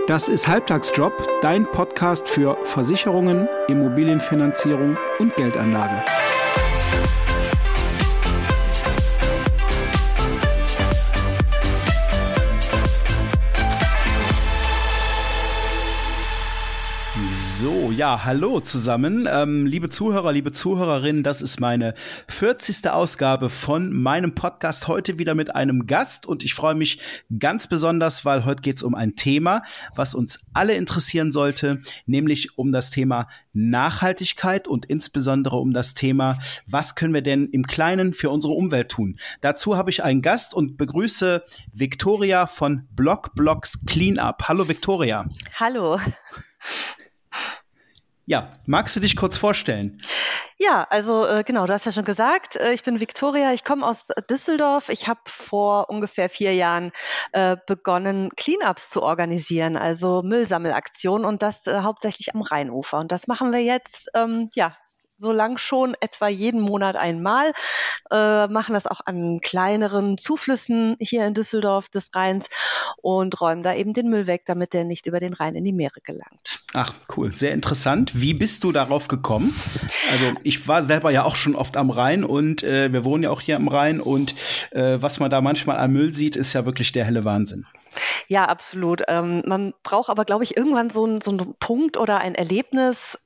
Das ist Halbtagsjob, dein Podcast für Versicherungen, Immobilienfinanzierung und Geldanlage. So, ja, hallo zusammen, liebe Zuhörer, liebe Zuhörerinnen, das ist meine 40. Ausgabe von meinem Podcast, heute wieder mit einem Gast und ich freue mich ganz besonders, weil heute geht es um ein Thema, was uns alle interessieren sollte, nämlich um das Thema Nachhaltigkeit und insbesondere um das Thema, was können wir denn im Kleinen für unsere Umwelt tun. Dazu habe ich einen Gast und begrüße Viktoria von BlogBlocks Cleanup. Hallo Viktoria. Hallo. Ja, magst du dich kurz vorstellen? Ja, also genau, du hast ja schon gesagt, ich bin Viktoria, ich komme aus Düsseldorf. Ich habe vor ungefähr 4 Jahren begonnen, Cleanups zu organisieren, also Müllsammelaktionen und das hauptsächlich am Rheinufer. Und das machen wir jetzt, so lang schon etwa jeden Monat einmal, machen das auch an kleineren Zuflüssen hier in Düsseldorf des Rheins und räumen da eben den Müll weg, damit der nicht über den Rhein in die Meere gelangt. Ach, cool, sehr interessant. Wie bist du darauf gekommen? Also ich war selber ja auch schon oft am Rhein und wir wohnen ja auch hier am Rhein und was man da manchmal an Müll sieht, ist ja wirklich der helle Wahnsinn. Ja, absolut. Man braucht aber, glaube ich, irgendwann so einen Punkt oder ein Erlebnis,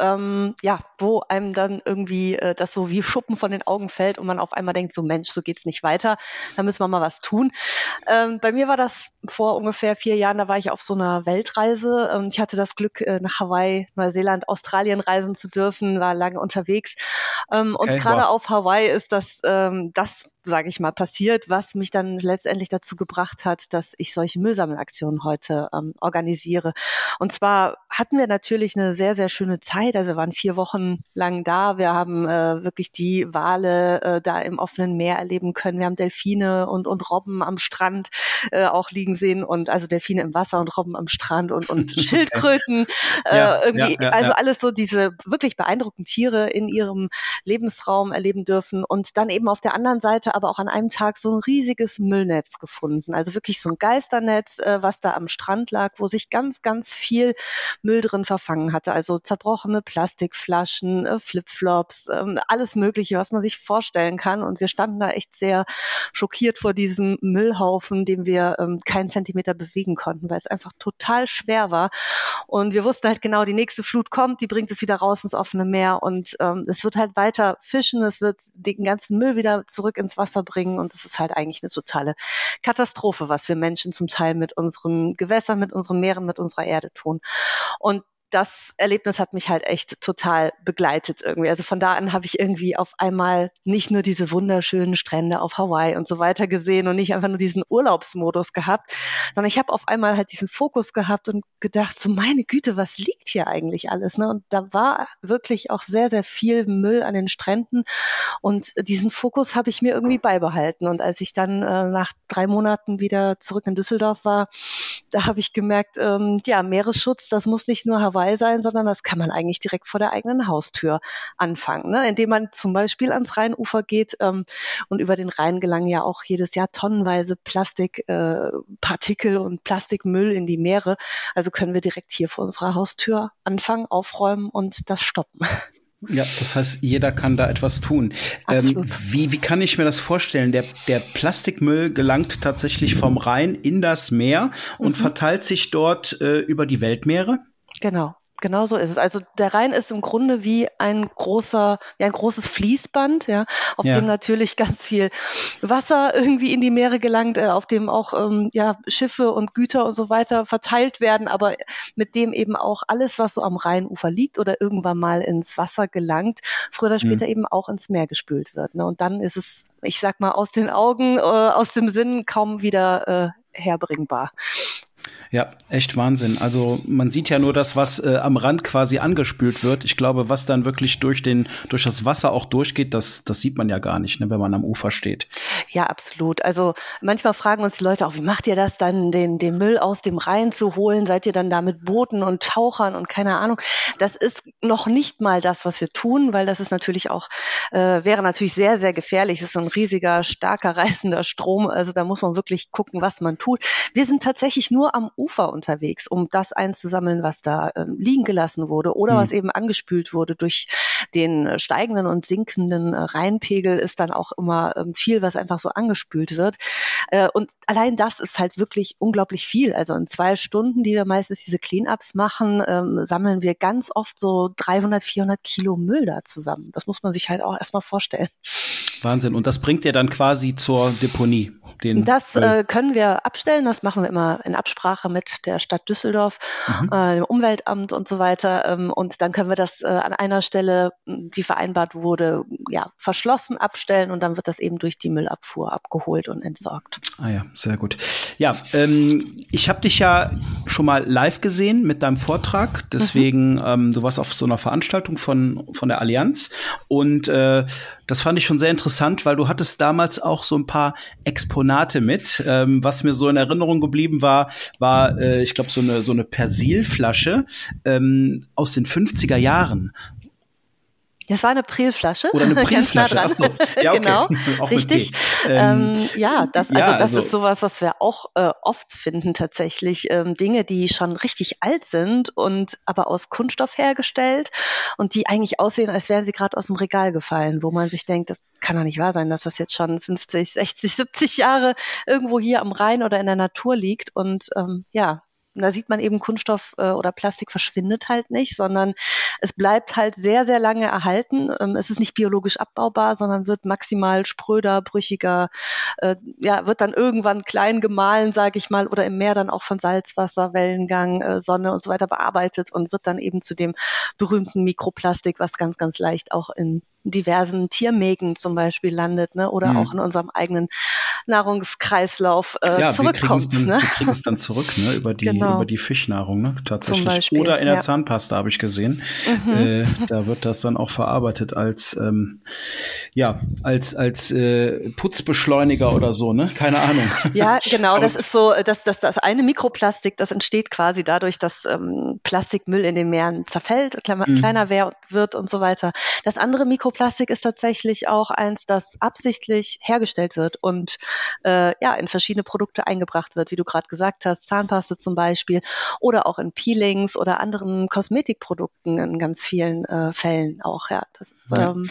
wo einem dann irgendwie das so wie Schuppen von den Augen fällt und man auf einmal denkt, so Mensch, so geht's nicht weiter, da müssen wir mal was tun. Bei mir war das vor ungefähr 4 Jahren, da war ich auf so einer Weltreise. Ich hatte das Glück, nach Hawaii, Neuseeland, Australien reisen zu dürfen, war lange unterwegs. Und gerade auf Hawaii ist das sage ich mal, passiert, was mich dann letztendlich dazu gebracht hat, dass ich solche Müllsammelaktionen heute organisiere. Und zwar hatten wir natürlich eine sehr, sehr schöne Zeit. Also wir waren 4 Wochen lang da. Wir haben wirklich die Wale da im offenen Meer erleben können. Wir haben Delfine und Robben am Strand auch liegen sehen und also Delfine im Wasser und Robben am Strand und Schildkröten. Also alles so diese wirklich beeindruckenden Tiere in ihrem Lebensraum erleben dürfen und dann eben auf der anderen Seite aber auch an einem Tag so ein riesiges Müllnetz gefunden. Also wirklich so ein Geisternetz, was da am Strand lag, wo sich ganz, ganz viel Müll drin verfangen hatte. Also zerbrochene Plastikflaschen, Flipflops, alles Mögliche, was man sich vorstellen kann. Und wir standen da echt sehr schockiert vor diesem Müllhaufen, den wir keinen Zentimeter bewegen konnten, weil es einfach total schwer war. Und wir wussten halt genau, die nächste Flut kommt, die bringt es wieder raus ins offene Meer und es wird halt weiter fischen, es wird den ganzen Müll wieder zurück ins Wasser bringen und das ist halt eigentlich eine totale Katastrophe, was wir Menschen zum Teil mit unseren Gewässern, mit unseren Meeren, mit unserer Erde tun. Und das Erlebnis hat mich halt echt total begleitet irgendwie. Also von da an habe ich irgendwie auf einmal nicht nur diese wunderschönen Strände auf Hawaii und so weiter gesehen und nicht einfach nur diesen Urlaubsmodus gehabt, sondern ich habe auf einmal halt diesen Fokus gehabt und gedacht, so meine Güte, was liegt hier eigentlich alles? Ne? Und da war wirklich auch sehr, sehr viel Müll an den Stränden und diesen Fokus habe ich mir irgendwie beibehalten. Und als ich dann nach 3 Monaten wieder zurück in Düsseldorf war, da habe ich gemerkt, Meeresschutz, das muss nicht nur Hawaii sein, sondern das kann man eigentlich direkt vor der eigenen Haustür anfangen, ne? Indem man zum Beispiel ans Rheinufer geht und über den Rhein gelangen ja auch jedes Jahr tonnenweise Plastikpartikel und Plastikmüll in die Meere. Also können wir direkt hier vor unserer Haustür anfangen, aufräumen und das stoppen. Ja, das heißt, jeder kann da etwas tun. Wie kann ich mir das vorstellen? Der Plastikmüll gelangt tatsächlich vom Rhein in das Meer und verteilt sich dort über die Weltmeere? Genau so ist es. Also der Rhein ist im Grunde wie ein großes Fließband, auf dem natürlich ganz viel Wasser irgendwie in die Meere gelangt, auf dem auch Schiffe und Güter und so weiter verteilt werden, aber mit dem eben auch alles, was so am Rheinufer liegt oder irgendwann mal ins Wasser gelangt, früher oder später eben auch ins Meer gespült wird. Ne? Und dann ist es, ich sag mal, aus den Augen, aus dem Sinn kaum wieder herbringbar. Ja, echt Wahnsinn. Also man sieht ja nur das, was am Rand quasi angespült wird. Ich glaube, was dann wirklich durch das Wasser auch durchgeht, das sieht man ja gar nicht, ne, wenn man am Ufer steht. Ja, absolut. Also manchmal fragen uns die Leute auch, wie macht ihr das dann, den Müll aus dem Rhein zu holen? Seid ihr dann da mit Booten und Tauchern und keine Ahnung? Das ist noch nicht mal das, was wir tun, weil das ist natürlich auch, wäre natürlich sehr, sehr gefährlich. Es ist ein riesiger, starker, reißender Strom. Also da muss man wirklich gucken, was man tut. Wir sind tatsächlich nur am Ufer unterwegs, um das einzusammeln, was da liegen gelassen wurde oder was eben angespült wurde. Durch den steigenden und sinkenden Rheinpegel ist dann auch immer viel, was einfach so angespült wird. Und allein das ist halt wirklich unglaublich viel. Also in 2 Stunden, die wir meistens diese Cleanups machen, sammeln wir ganz oft so 300, 400 Kilo Müll da zusammen. Das muss man sich halt auch erstmal vorstellen. Wahnsinn. Und das bringt ihr dann quasi zur Deponie? Das können wir abstellen. Das machen wir immer in Absprache mit der Stadt Düsseldorf, dem Umweltamt und so weiter. Und dann können wir das an einer Stelle, die vereinbart wurde, verschlossen abstellen und dann wird das eben durch die Müllabfuhr abgeholt und entsorgt. Ah ja, sehr gut. Ja, ich habe dich ja schon mal live gesehen mit deinem Vortrag. Deswegen, du warst auf so einer Veranstaltung von der Allianz und das fand ich schon sehr interessant, weil du hattest damals auch so ein paar Exponate mit. Was mir so in Erinnerung geblieben war, ich glaube, so eine Persilflasche aus den 50er Jahren. Das war eine Prillflasche. Oder eine Prillflasche, nah achso. Ja, okay. Genau, auch richtig. Das ist sowas, was wir auch oft finden tatsächlich. Dinge, die schon richtig alt sind und aber aus Kunststoff hergestellt und die eigentlich aussehen, als wären sie gerade aus dem Regal gefallen, wo man sich denkt, das kann doch nicht wahr sein, dass das jetzt schon 50, 60, 70 Jahre irgendwo hier am Rhein oder in der Natur liegt und da sieht man eben, Kunststoff oder Plastik verschwindet halt nicht, sondern es bleibt halt sehr, sehr lange erhalten. Es ist nicht biologisch abbaubar, sondern wird maximal spröder, brüchiger, wird dann irgendwann klein gemahlen, sage ich mal, oder im Meer dann auch von Salzwasser, Wellengang, Sonne und so weiter bearbeitet und wird dann eben zu dem berühmten Mikroplastik, was ganz, ganz leicht auch in diversen Tiermägen zum Beispiel landet, ne? Oder auch in unserem eigenen Nahrungskreislauf zurückkommt. Wir kriegen es dann zurück, ne? Über die Fischnahrung, ne? Tatsächlich. Zum Beispiel, oder in der Zahnpasta habe ich gesehen. Da wird das dann auch verarbeitet als Putzbeschleuniger oder so, ne? Keine Ahnung. Ja, genau. Das ist so, das eine Mikroplastik, das entsteht quasi dadurch, dass Plastikmüll in den Meeren zerfällt, kleiner wird und so weiter. Das andere Mikroplastik ist tatsächlich auch eins, das absichtlich hergestellt wird und in verschiedene Produkte eingebracht wird, wie du gerade gesagt hast, Zahnpaste zum Beispiel oder auch in Peelings oder anderen Kosmetikprodukten in ganz vielen Fällen auch. Ja, das ist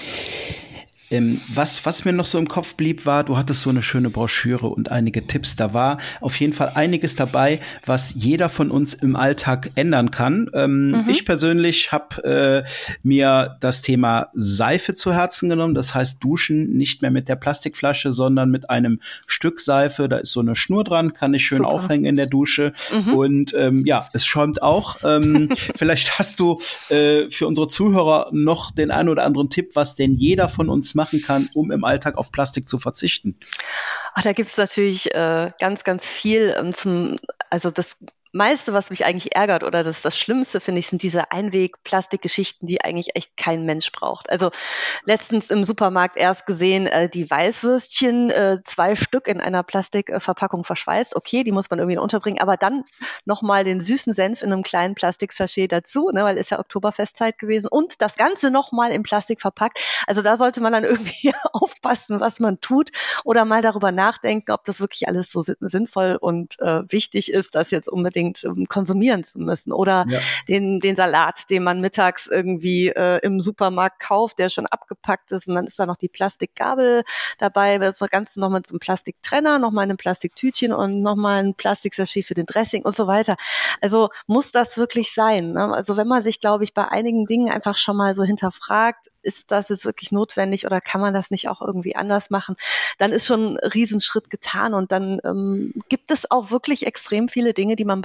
was mir noch so im Kopf blieb, war, du hattest so eine schöne Broschüre und einige Tipps. Da war auf jeden Fall einiges dabei, was jeder von uns im Alltag ändern kann. Ich persönlich habe mir das Thema Seife zu Herzen genommen. Das heißt, duschen nicht mehr mit der Plastikflasche, sondern mit einem Stück Seife. Da ist so eine Schnur dran, kann ich schön aufhängen in der Dusche. Und es schäumt auch. Vielleicht hast du für unsere Zuhörer noch den einen oder anderen Tipp, was denn jeder von uns machen kann, um im Alltag auf Plastik zu verzichten? Da gibt es natürlich ganz, ganz viel das meiste, was mich eigentlich ärgert oder das Schlimmste, finde ich, sind diese Einweg-Plastikgeschichten, die eigentlich echt kein Mensch braucht. Also letztens im Supermarkt erst gesehen, die Weißwürstchen, 2 Stück in einer Plastikverpackung verschweißt. Okay, die muss man irgendwie unterbringen, aber dann nochmal den süßen Senf in einem kleinen Plastiksachet dazu, ne, weil ist ja Oktoberfestzeit gewesen und das Ganze nochmal in Plastik verpackt. Also da sollte man dann irgendwie aufpassen, was man tut oder mal darüber nachdenken, ob das wirklich alles so sinnvoll und wichtig ist, das jetzt unbedingt konsumieren zu müssen. Oder den Salat, den man mittags irgendwie im Supermarkt kauft, der schon abgepackt ist und dann ist da noch die Plastikgabel dabei, das Ganze noch mit so einem Plastiktrenner, noch mal in einem Plastiktütchen und noch mal ein Plastiksachet für den Dressing und so weiter. Also muss das wirklich sein? Ne? Also wenn man sich, glaube ich, bei einigen Dingen einfach schon mal so hinterfragt, ist das jetzt wirklich notwendig oder kann man das nicht auch irgendwie anders machen, dann ist schon ein Riesenschritt getan und dann gibt es auch wirklich extrem viele Dinge, die man bei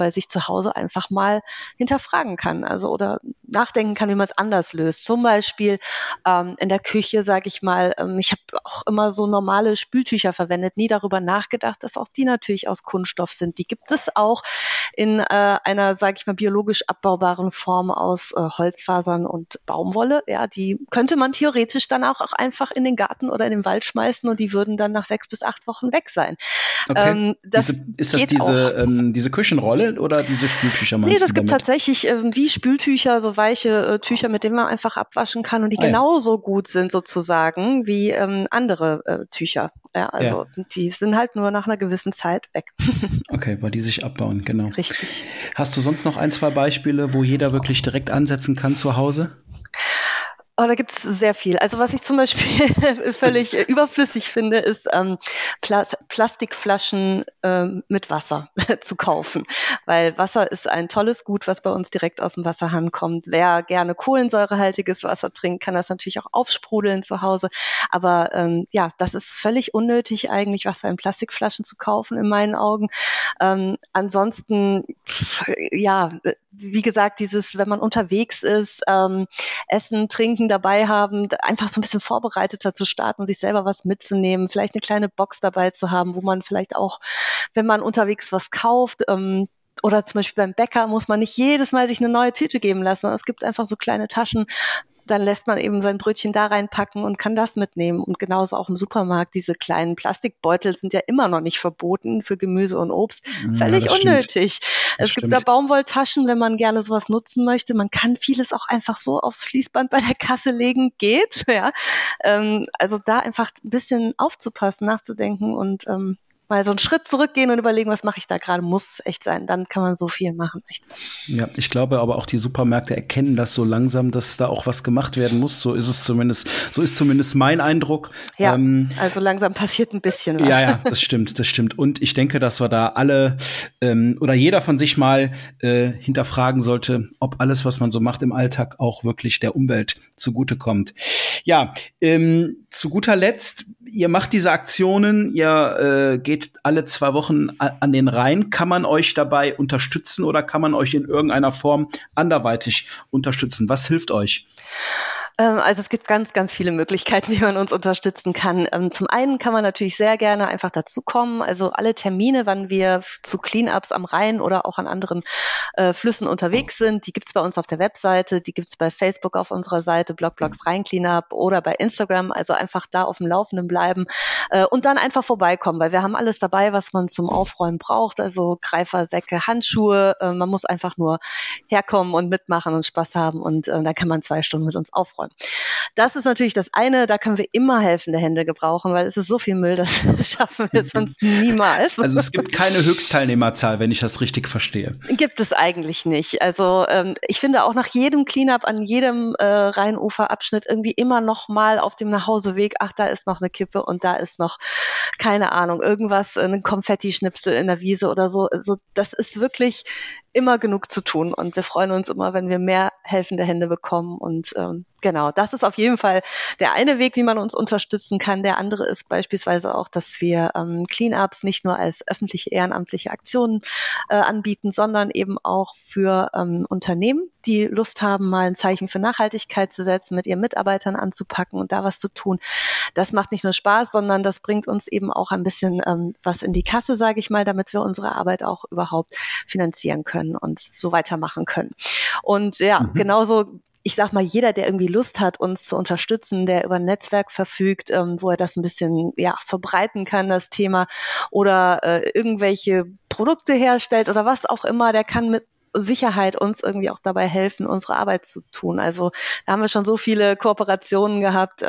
er sich zu Hause einfach mal hinterfragen kann, also oder nachdenken kann, wie man es anders löst. Zum Beispiel in der Küche, sage ich mal, ich habe auch immer so normale Spültücher verwendet, nie darüber nachgedacht, dass auch die natürlich aus Kunststoff sind. Die gibt es auch in einer, sage ich mal, biologisch abbaubaren Form aus Holzfasern und Baumwolle. Ja, die könnte man theoretisch dann auch einfach in den Garten oder in den Wald schmeißen und die würden dann nach 6 bis 8 Wochen weg sein. Okay. Das ist das diese Küchenrolle oder diese Spültücher meinst Nee, du es gibt damit? tatsächlich wie Spültücher, so weiche Tücher, mit denen man einfach abwaschen kann und die genauso gut sind sozusagen wie andere Tücher. Ja, also die sind halt nur nach einer gewissen Zeit weg. Okay, weil die sich abbauen, genau. Richtig. Hast du sonst noch 1, 2 Beispiele, wo jeder wirklich direkt ansetzen kann zu Hause? Oh, da gibt es sehr viel. Also was ich zum Beispiel völlig überflüssig finde, ist Plastikflaschen mit Wasser zu kaufen. Weil Wasser ist ein tolles Gut, was bei uns direkt aus dem Wasserhahn kommt. Wer gerne kohlensäurehaltiges Wasser trinkt, kann das natürlich auch aufsprudeln zu Hause. Aber das ist völlig unnötig eigentlich, Wasser in Plastikflaschen zu kaufen, in meinen Augen. Ansonsten, wie gesagt, wenn man unterwegs ist, Essen, Trinken dabei haben, einfach so ein bisschen vorbereiteter zu starten und sich selber was mitzunehmen, vielleicht eine kleine Box dabei zu haben, wo man vielleicht auch, wenn man unterwegs was kauft, oder zum Beispiel beim Bäcker muss man nicht jedes Mal sich eine neue Tüte geben lassen. Es gibt einfach so kleine Taschen, dann lässt man eben sein Brötchen da reinpacken und kann das mitnehmen. Und genauso auch im Supermarkt, diese kleinen Plastikbeutel sind ja immer noch nicht verboten für Gemüse und Obst. Völlig unnötig. Es gibt da Baumwolltaschen, wenn man gerne sowas nutzen möchte. Man kann vieles auch einfach so aufs Fließband bei der Kasse legen, geht. Ja. Also da einfach ein bisschen aufzupassen, nachzudenken und mal so einen Schritt zurückgehen und überlegen, was mache ich da gerade, muss es echt sein. Dann kann man so viel machen. Echt. Ja, ich glaube aber auch die Supermärkte erkennen das so langsam, dass da auch was gemacht werden muss. So ist zumindest mein Eindruck. Ja, also langsam passiert ein bisschen was. Ja, das stimmt. Und ich denke, dass wir da alle oder jeder von sich mal hinterfragen sollte, ob alles, was man so macht im Alltag, auch wirklich der Umwelt zugutekommt. Ja, zu guter Letzt, ihr macht diese Aktionen, ihr geht alle 2 Wochen an den Rhein. Kann man euch dabei unterstützen oder kann man euch in irgendeiner Form anderweitig unterstützen? Was hilft euch? Also es gibt ganz, ganz viele Möglichkeiten, wie man uns unterstützen kann. Zum einen kann man natürlich sehr gerne einfach dazukommen. Also alle Termine, wann wir zu Cleanups am Rhein oder auch an anderen Flüssen unterwegs sind, die gibt's bei uns auf der Webseite, die gibt's bei Facebook auf unserer Seite, Blogs Rhein Cleanup oder bei Instagram. Also einfach da auf dem Laufenden bleiben und dann einfach vorbeikommen, weil wir haben alles dabei, was man zum Aufräumen braucht. Also Greifer, Säcke, Handschuhe. Man muss einfach nur herkommen und mitmachen und Spaß haben und dann kann man 2 Stunden mit uns aufräumen. Das ist natürlich das eine, da können wir immer helfende Hände gebrauchen, weil es ist so viel Müll, das schaffen wir sonst niemals. Also es gibt keine Höchstteilnehmerzahl, wenn ich das richtig verstehe. Gibt es eigentlich nicht. Also ich finde auch nach jedem Cleanup an jedem Rheinuferabschnitt irgendwie immer noch mal auf dem Nachhauseweg, ach, da ist noch eine Kippe und da ist noch, keine Ahnung, irgendwas, ein Konfettischnipsel in der Wiese oder so. Also das ist wirklich immer genug zu tun und wir freuen uns immer, wenn wir mehr helfende Hände bekommen und genau, das ist auf jeden Fall der eine Weg, wie man uns unterstützen kann. Der andere ist beispielsweise auch, dass wir Cleanups nicht nur als öffentliche ehrenamtliche Aktionen anbieten, sondern eben auch für Unternehmen, die Lust haben, mal ein Zeichen für Nachhaltigkeit zu setzen, mit ihren Mitarbeitern anzupacken und da was zu tun. Das macht nicht nur Spaß, sondern das bringt uns eben auch ein bisschen was in die Kasse, sage ich mal, damit wir unsere Arbeit auch überhaupt finanzieren können und so weitermachen können. Und ja, genauso, ich sag mal, jeder, der irgendwie Lust hat, uns zu unterstützen, der über ein Netzwerk verfügt, wo er das ein bisschen verbreiten kann, das Thema, oder irgendwelche Produkte herstellt oder was auch immer, der kann mit Sicherheit uns irgendwie auch dabei helfen, unsere Arbeit zu tun. Also da haben wir schon so viele Kooperationen gehabt,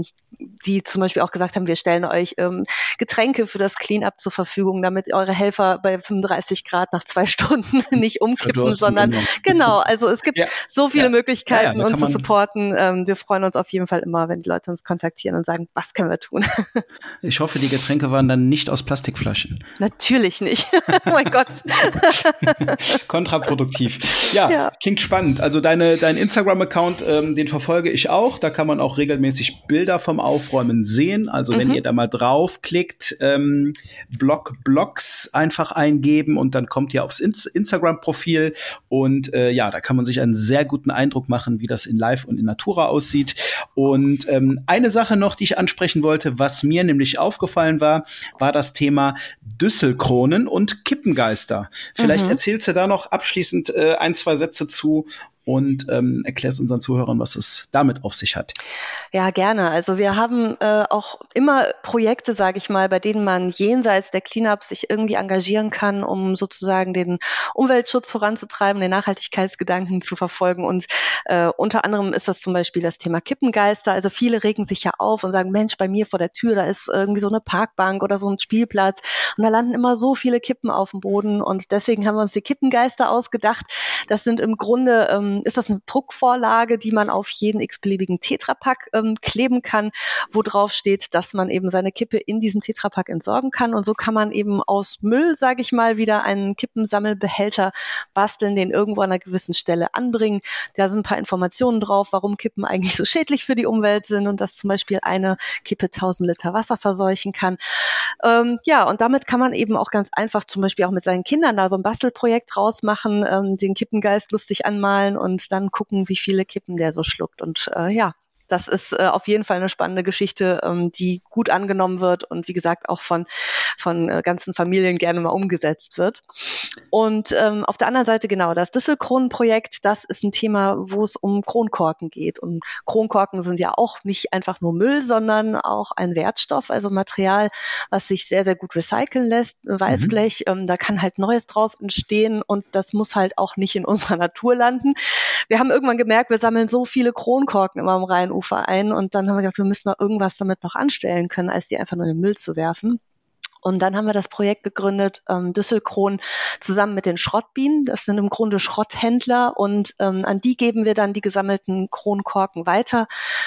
die zum Beispiel auch gesagt haben, wir stellen euch Getränke für das Cleanup zur Verfügung, damit eure Helfer bei 35 Grad nach 2 Stunden nicht umkippen, sondern genau, also es gibt so viele Möglichkeiten, uns zu supporten. Wir freuen uns auf jeden Fall immer, wenn die Leute uns kontaktieren und sagen, was können wir tun? Ich hoffe, die Getränke waren dann nicht aus Plastikflaschen. Natürlich nicht. Oh mein Gott. Kontraproduktiv. produktiv. Ja, klingt spannend. Also dein Instagram-Account, den verfolge ich auch. Da kann man auch regelmäßig Bilder vom Aufräumen sehen. Also wenn ihr da mal draufklickt, Blogs einfach eingeben und dann kommt ihr aufs Instagram-Profil. Und da kann man sich einen sehr guten Eindruck machen, wie das in Live und in Natura aussieht. Und eine Sache noch, die ich ansprechen wollte, was mir nämlich aufgefallen war das Thema Düsselkronen und Kippengeister. Vielleicht erzählst du da noch abschließend 1-2 Sätze zu und erklärst unseren Zuhörern, was es damit auf sich hat. Ja, gerne. Also wir haben auch immer Projekte, sage ich mal, bei denen man jenseits der Cleanup sich irgendwie engagieren kann, um sozusagen den Umweltschutz voranzutreiben, den Nachhaltigkeitsgedanken zu verfolgen. Und unter anderem ist das zum Beispiel das Thema Kippengeister. Also viele regen sich ja auf und sagen, Mensch, bei mir vor der Tür, da ist irgendwie so eine Parkbank oder so ein Spielplatz und da landen immer so viele Kippen auf dem Boden. Und deswegen haben wir uns die Kippengeister ausgedacht. Das sind im Grunde ist das eine Druckvorlage, die man auf jeden x-beliebigen Tetrapack kleben kann, wo drauf steht, dass man eben seine Kippe in diesem Tetrapack entsorgen kann. Und so kann man eben aus Müll, sage ich mal, wieder einen Kippensammelbehälter basteln, den irgendwo an einer gewissen Stelle anbringen. Da sind ein paar Informationen drauf, warum Kippen eigentlich so schädlich für die Umwelt sind und dass zum Beispiel eine Kippe 1000 Liter Wasser verseuchen kann. Und damit kann man eben auch ganz einfach zum Beispiel auch mit seinen Kindern da so ein Bastelprojekt draus machen, den Kippengeist lustig anmalen und dann gucken, wie viele Kippen der so schluckt. Und das ist auf jeden Fall eine spannende Geschichte, die gut angenommen wird und wie gesagt auch von ganzen Familien gerne mal umgesetzt wird. Und auf der anderen Seite genau, das Düsselkronenprojekt, das ist ein Thema, wo es um Kronkorken geht. Und Kronkorken sind ja auch nicht einfach nur Müll, sondern auch ein Wertstoff, also Material, was sich sehr, sehr gut recyceln lässt. Weißblech, da kann halt Neues draus entstehen und das muss halt auch nicht in unserer Natur landen. Wir haben irgendwann gemerkt, wir sammeln so viele Kronkorken immer am Rheinufer ein und dann haben wir gedacht, wir müssen noch irgendwas damit noch anstellen können, als die einfach nur in den Müll zu werfen. Und dann haben wir das Projekt gegründet, Düsselkron, zusammen mit den Schrottbienen. Das sind im Grunde Schrotthändler und an die geben wir dann die gesammelten Kronkorken weiter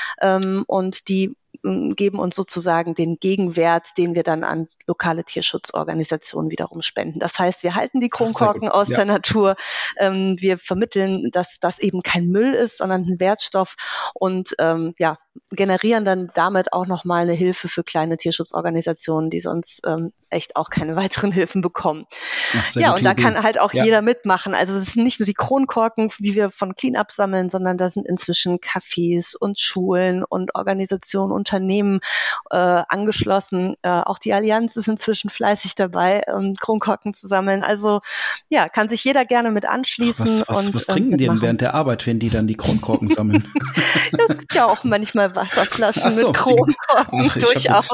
und die geben uns sozusagen den Gegenwert, den wir dann an lokale Tierschutzorganisationen wiederum spenden. Das heißt, wir halten die Kronkorken aus der Natur, wir vermitteln, dass das eben kein Müll ist, sondern ein Wertstoff und generieren dann damit auch nochmal eine Hilfe für kleine Tierschutzorganisationen, die sonst echt auch keine weiteren Hilfen bekommen. Und da kann halt auch jeder mitmachen. Also es sind nicht nur die Kronkorken, die wir von Cleanup sammeln, sondern da sind inzwischen Cafés und Schulen und Organisationen, Unternehmen angeschlossen. Auch die Allianz ist inzwischen fleißig dabei, Kronkorken zu sammeln. Also kann sich jeder gerne mit anschließen. Was trinken die denn während der Arbeit, wenn die dann die Kronkorken sammeln? Es gibt ja auch manchmal Wasserflaschen mit Kronkorken, durchaus.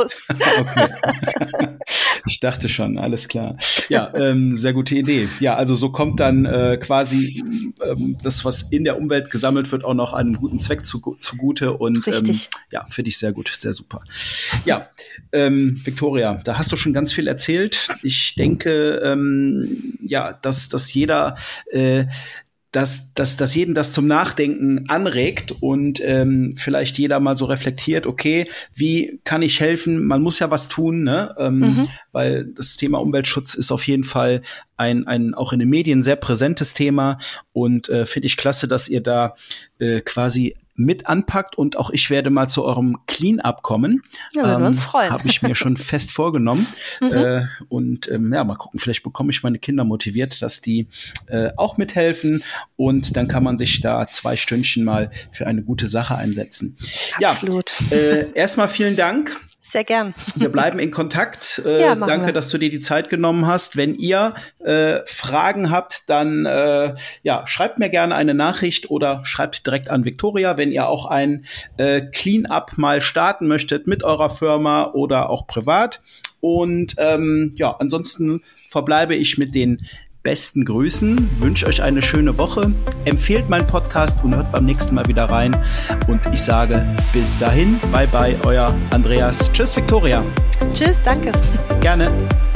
Okay. Ich dachte schon, alles klar. Ja, sehr gute Idee. Ja, also so kommt dann quasi das, was in der Umwelt gesammelt wird, auch noch einem guten Zweck zugute. Und finde ich sehr gut, sehr super. Ja, Viktoria, da hast du schon ganz viel erzählt. Ich denke, dass jeder dass jeden das zum Nachdenken anregt und vielleicht jeder mal so reflektiert, okay, wie kann ich helfen? Man muss ja was tun, ne? Weil das Thema Umweltschutz ist auf jeden Fall ein auch in den Medien sehr präsentes Thema und finde ich klasse, dass ihr da quasi mit anpackt und auch ich werde mal zu eurem Clean-Up kommen. Ja, würden wir uns freuen. Habe ich mir schon fest vorgenommen. Mal gucken, vielleicht bekomme ich meine Kinder motiviert, dass die auch mithelfen und dann kann man sich da 2 Stündchen mal für eine gute Sache einsetzen. Absolut. Ja, erstmal vielen Dank. Sehr gern. Wir bleiben in Kontakt. Danke, dass du dir die Zeit genommen hast. Wenn ihr Fragen habt, dann schreibt mir gerne eine Nachricht oder schreibt direkt an Viktoria, wenn ihr auch ein Clean-Up mal starten möchtet mit eurer Firma oder auch privat. Und ansonsten verbleibe ich mit den besten Grüßen, wünsche euch eine schöne Woche, empfehlt meinen Podcast und hört beim nächsten Mal wieder rein. Und ich sage bis dahin, bye bye, euer Andreas. Tschüss, Viktoria. Tschüss, danke. Gerne.